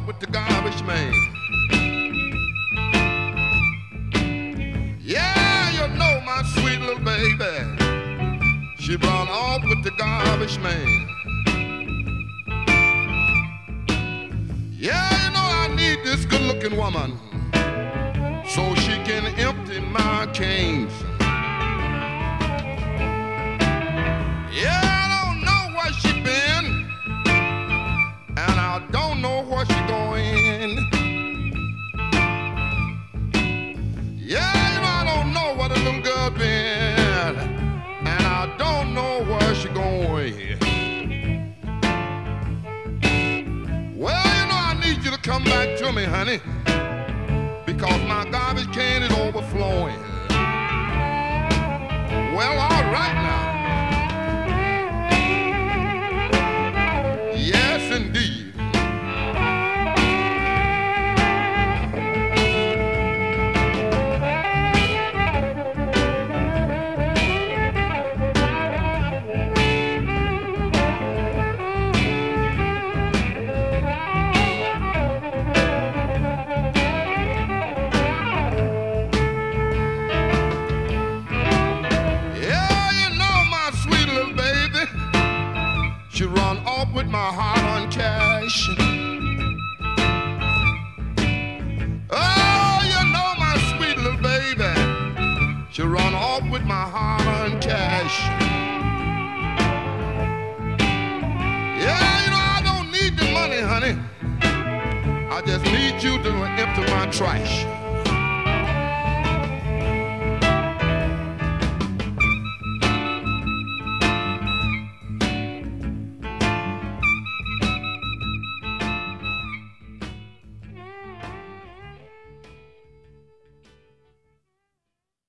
off with the garbage man. Yeah, you know my sweet little baby. She run off with the garbage man. Yeah, you know I need this good-looking woman so she can empty my cans. Yeah, I don't know where she been, and I don't know where she going. Yeah, you know I don't know where the little girl been, and I don't know where she going. Well, you know I need you to come back to me, honey, because my garbage can is overflowing. Well, all right now. Yes, indeed. She run off with my hard-earned cash. Oh, you know my sweet little baby. She run off with my hard-earned cash. Yeah, you know I don't need the money, honey. I just need you to empty my trash.